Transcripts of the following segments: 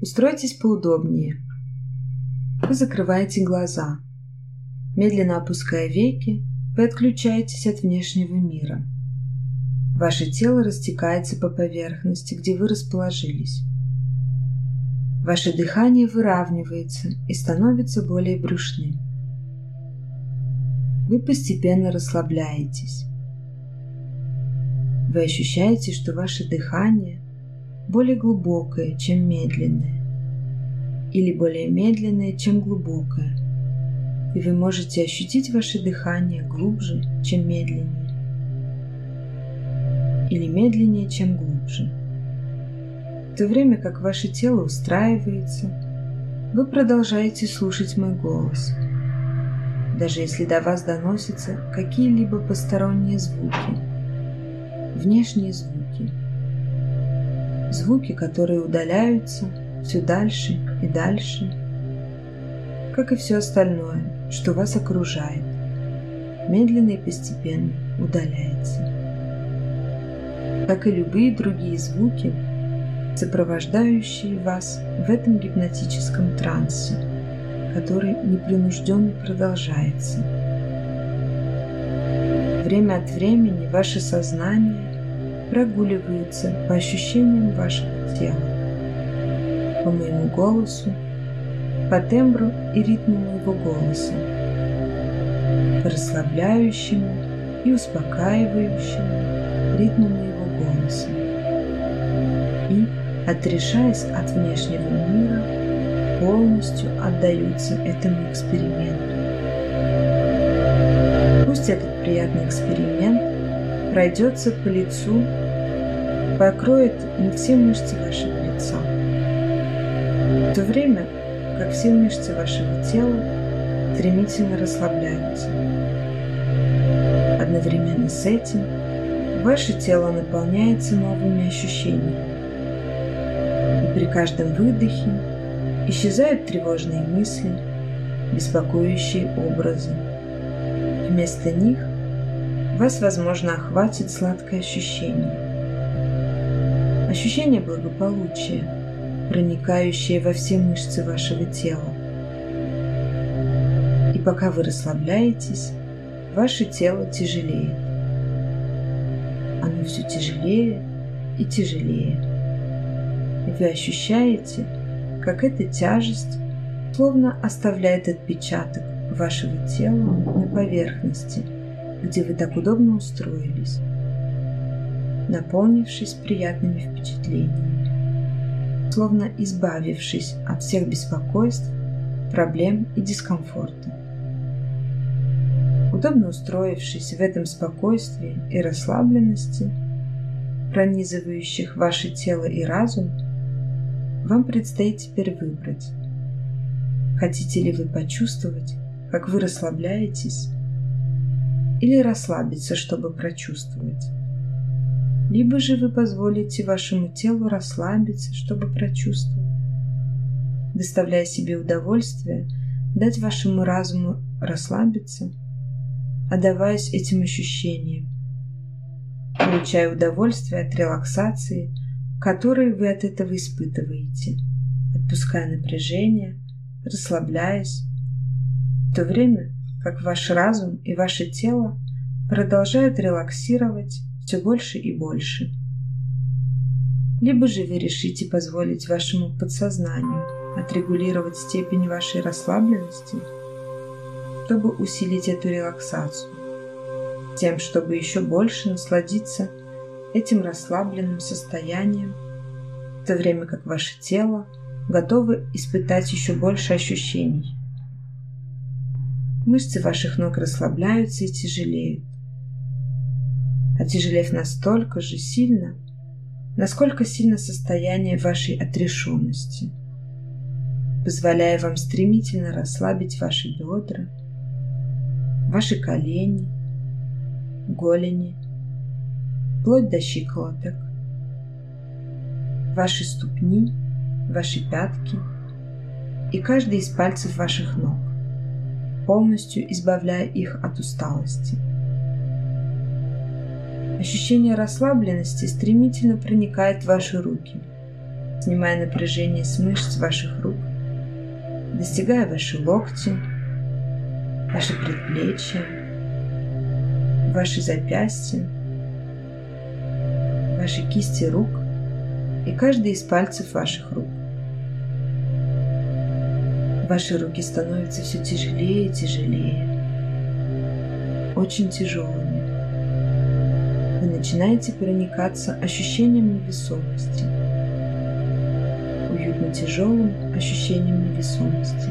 Устройтесь поудобнее. Вы закрываете глаза. Медленно опуская веки, вы отключаетесь от внешнего мира. Ваше тело растекается по поверхности, где вы расположились. Ваше дыхание выравнивается и становится более брюшным. Вы постепенно расслабляетесь. Вы ощущаете, что ваше дыхание более глубокое, чем медленное, или более медленное, чем глубокое, и вы можете ощутить ваше дыхание глубже, чем медленнее, или медленнее, чем глубже. В то время как ваше тело устраивается, вы продолжаете слушать мой голос, даже если до вас доносятся какие-либо посторонние звуки, внешние звуки, звуки, которые удаляются все дальше и дальше, как и все остальное, что вас окружает, медленно и постепенно удаляется. Как и любые другие звуки, сопровождающие вас в этом гипнотическом трансе, который непринужденно продолжается. Время от времени ваше сознание прогуливается по ощущениям вашего тела, по моему голосу, по тембру и ритму моего голоса, по расслабляющему и успокаивающему ритму моего голоса. И, отрешаясь от внешнего мира, полностью отдаются этому эксперименту. Пусть этот приятный эксперимент пройдется по лицу, покроет не все мышцы вашего лица, в то время как все мышцы вашего тела стремительно расслабляются. Одновременно с этим ваше тело наполняется новыми ощущениями, и при каждом выдохе исчезают тревожные мысли, беспокоящие образы. Вместо них вас, возможно, охватит сладкое ощущение. Ощущение благополучия, проникающее во все мышцы вашего тела. И пока вы расслабляетесь, ваше тело тяжелеет. Оно все тяжелее и тяжелее. И вы ощущаете, как эта тяжесть словно оставляет отпечаток вашего тела на поверхности, где вы так удобно устроились, наполнившись приятными впечатлениями, словно избавившись от всех беспокойств, проблем и дискомфорта. Удобно устроившись в этом спокойствии и расслабленности, пронизывающих ваше тело и разум, вам предстоит теперь выбрать, хотите ли вы почувствовать, как вы расслабляетесь, или расслабиться, чтобы прочувствовать. Либо же вы позволите вашему телу расслабиться, чтобы прочувствовать, доставляя себе удовольствие, дать вашему разуму расслабиться, отдаваясь этим ощущениям, получая удовольствие от релаксации, которую вы от этого испытываете, отпуская напряжение, расслабляясь, в то время как ваш разум и ваше тело продолжают релаксировать все больше и больше. Либо же вы решите позволить вашему подсознанию отрегулировать степень вашей расслабленности, чтобы усилить эту релаксацию, тем, чтобы еще больше насладиться этим расслабленным состоянием, в то время как ваше тело готово испытать еще больше ощущений. Мышцы ваших ног расслабляются и тяжелеют, отяжелев настолько же сильно, насколько сильно состояние вашей отрешенности, позволяя вам стремительно расслабить ваши бедра, ваши колени, голени, вплоть до щиколоток, ваши ступни, ваши пятки и каждый из пальцев ваших ног, полностью избавляя их от усталости. Ощущение расслабленности стремительно проникает в ваши руки, снимая напряжение с мышц ваших рук, достигая ваши локти, ваши предплечья, ваши запястья, ваши кисти рук и каждый из пальцев ваших рук. Ваши руки становятся все тяжелее и тяжелее, очень тяжелыми. Вы начинаете проникаться ощущением невесомости, уютно тяжелым ощущением невесомости.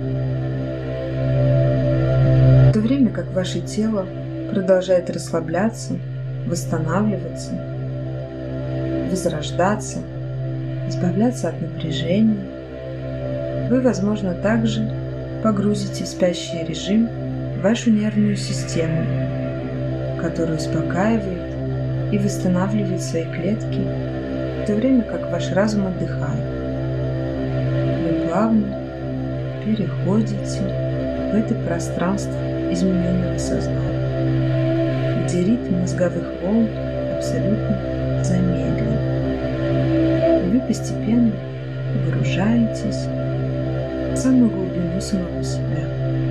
В то время как ваше тело продолжает расслабляться, восстанавливаться, возрождаться, избавляться от напряжения, вы, возможно, также погрузите в спящий режим вашу нервную систему, которая успокаивает и восстанавливает свои клетки, в то время как ваш разум отдыхает. Вы плавно переходите в это пространство измененного сознания, где ритм мозговых волн абсолютно замедлен. И вы постепенно погружаетесь в самую глубину самого себя,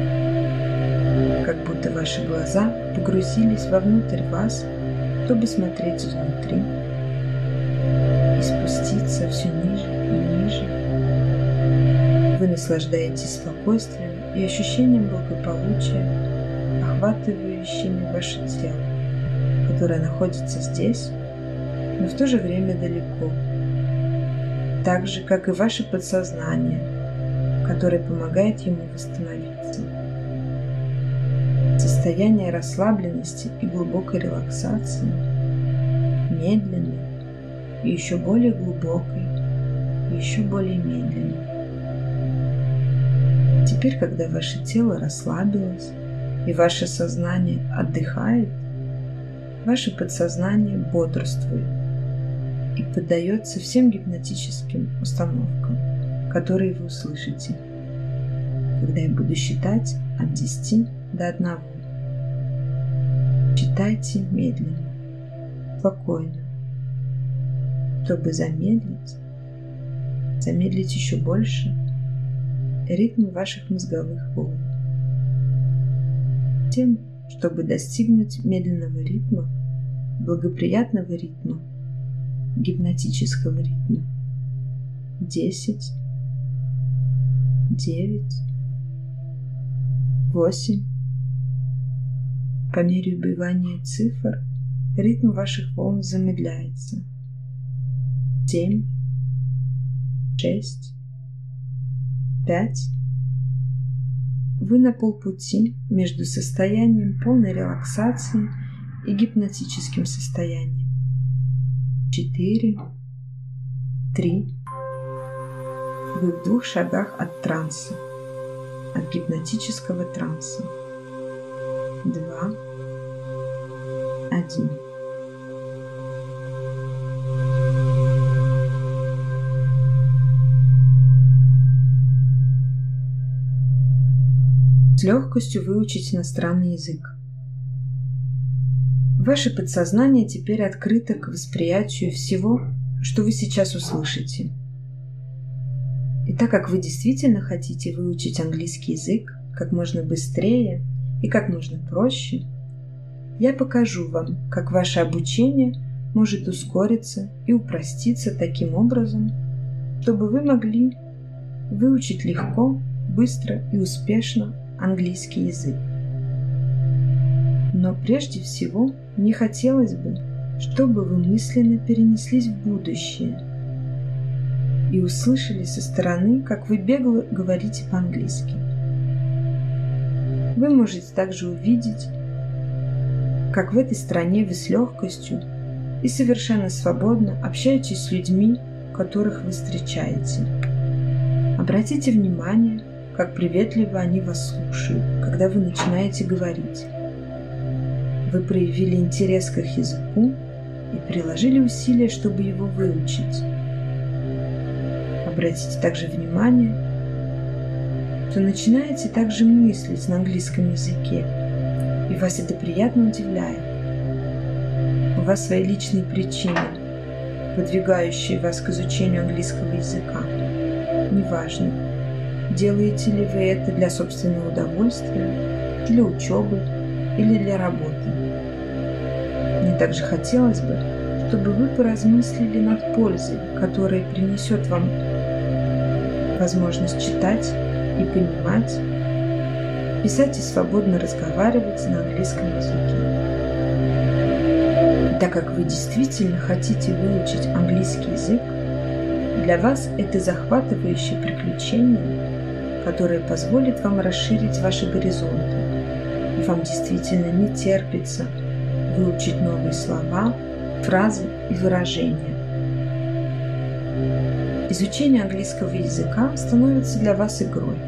как будто ваши глаза погрузились вовнутрь вас, чтобы смотреть изнутри и спуститься все ниже и ниже. Вы наслаждаетесь спокойствием и ощущением благополучия, охватывающими ваше тело, которое находится здесь, но в то же время далеко, так же, как и ваше подсознание, которое помогает ему восстановиться. Состояние расслабленности и глубокой релаксации, медленной и еще более глубокой, и еще более медленной. Теперь, когда ваше тело расслабилось и ваше сознание отдыхает, ваше подсознание бодрствует и поддается всем гипнотическим установкам, которые вы услышите, когда я буду считать от 10 до 1. Считайте медленно, спокойно, чтобы замедлить еще больше ритм ваших мозговых волн. Тем, чтобы достигнуть медленного ритма, благоприятного ритма, гипнотического ритма. 10, 9, 8. По мере убывания цифр ритм ваших волн замедляется. 7, 6, 5. Вы на полпути между состоянием полной релаксации и гипнотическим состоянием. 4, 3. Вы в 2 шагах от транса, от гипнотического транса. 2, 1. С легкостью выучить иностранный язык. Ваше подсознание теперь открыто к восприятию всего, что вы сейчас услышите. И так как вы действительно хотите выучить английский язык как можно быстрее и как можно проще, я покажу вам, как ваше обучение может ускориться и упроститься таким образом, чтобы вы могли выучить легко, быстро и успешно английский язык. Но прежде всего мне хотелось бы, чтобы вы мысленно перенеслись в будущее и услышали со стороны, как вы бегло говорите по-английски. Вы можете также увидеть, как в этой стране вы с легкостью и совершенно свободно общаетесь с людьми, которых вы встречаете. Обратите внимание, как приветливо они вас слушают, когда вы начинаете говорить. Вы проявили интерес к их языку и приложили усилия, чтобы его выучить. Обратите также внимание, что начинаете также мыслить на английском языке, и вас это приятно удивляет. У вас свои личные причины, подвигающие вас к изучению английского языка. Неважно, делаете ли вы это для собственного удовольствия, для учебы или для работы. Мне также хотелось бы, чтобы вы поразмыслили над пользой, которая принесет вам возможность читать и понимать, писать и свободно разговаривать на английском языке. И так как вы действительно хотите выучить английский язык, для вас это захватывающее приключение, которое позволит вам расширить ваши горизонты, и вам действительно не терпится выучить новые слова, фразы и выражения. Изучение английского языка становится для вас игрой.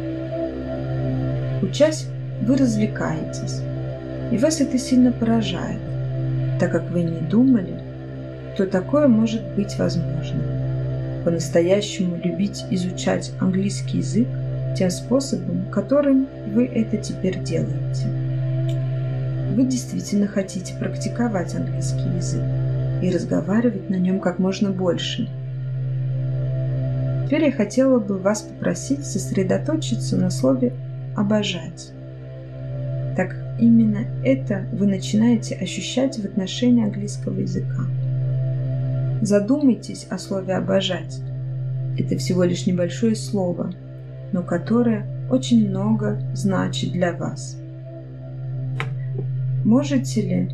Учась, вы развлекаетесь, и вас это сильно поражает, так как вы не думали, что такое может быть возможно. По-настоящему любить изучать английский язык тем способом, которым вы это теперь делаете. Вы действительно хотите практиковать английский язык и разговаривать на нем как можно больше. Теперь я хотела бы вас попросить сосредоточиться на слове «обожать». Так именно это вы начинаете ощущать в отношении английского языка. Задумайтесь о слове «обожать». Это всего лишь небольшое слово, но которое очень много значит для вас. Может ли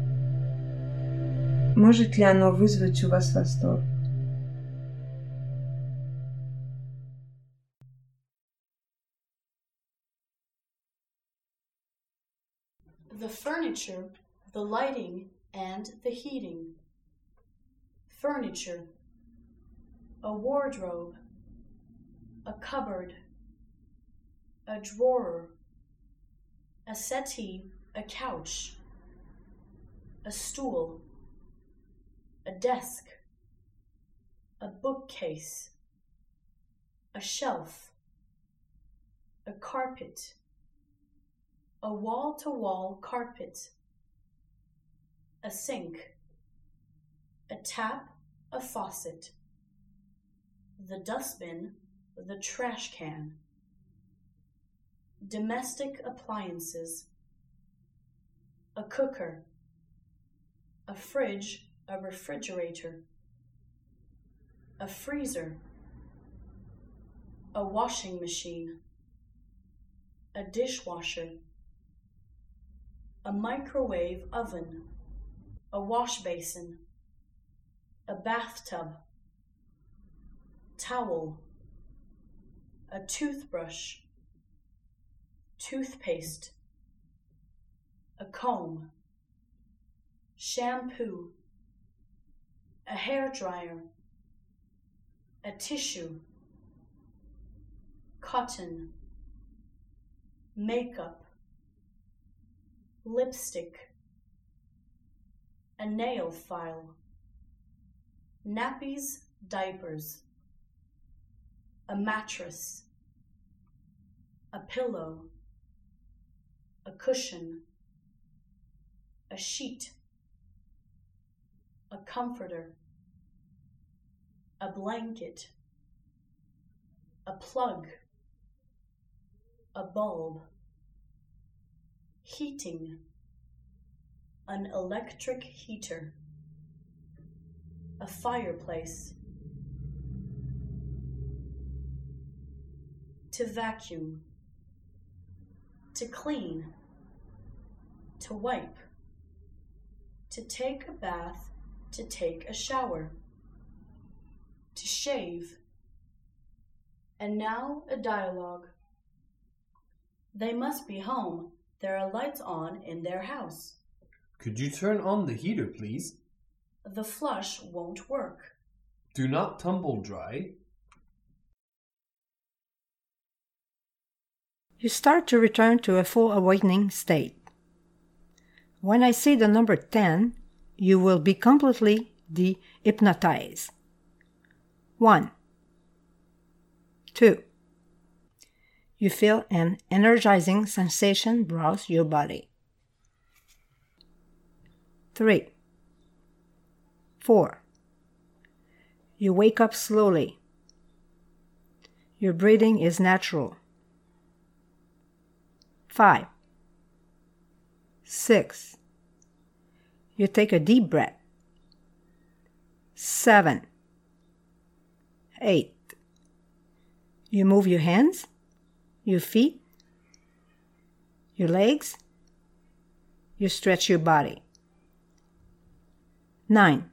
оно вызвать у вас восторг? The furniture, the lighting, and the heating. Furniture. A wardrobe. A cupboard. A drawer. A settee, a couch. A stool. A desk. A bookcase. A shelf. A carpet. A wall-to-wall carpet. A sink. A tap, a faucet. The dustbin, the trash can. Domestic appliances. A cooker. A fridge, a refrigerator. A freezer. A washing machine. A dishwasher. A microwave oven. A wash basin. A bathtub. Towel. A toothbrush. Toothpaste. A comb. Shampoo. A hairdryer. A tissue. Cotton. Makeup. Lipstick. A nail file. Nappies, diapers. A mattress. A pillow. A cushion. A sheet. A comforter. A blanket. A plug. A bulb. Heating. An electric heater. A fireplace. To vacuum. To clean. To wipe. To take a bath. To take a shower. To shave. And now a dialogue. They must be home. There are lights on in their house. Could you turn on the heater, please? The flush won't work. Do not tumble dry. You start to return to a full awakening state. When I say the number 10, you will be completely de-hypnotized. 1. 2. You feel an energizing sensation browse your body. 3. 4. You wake up slowly. Your breathing is natural. 5. 6. You take a deep breath. 7. 8. You move your hands, your feet, your legs. You stretch your body. 9.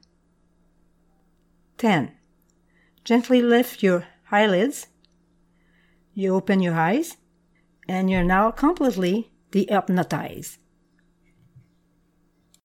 10. Gently lift your eyelids. You open your eyes, and you're now completely dehypnotized.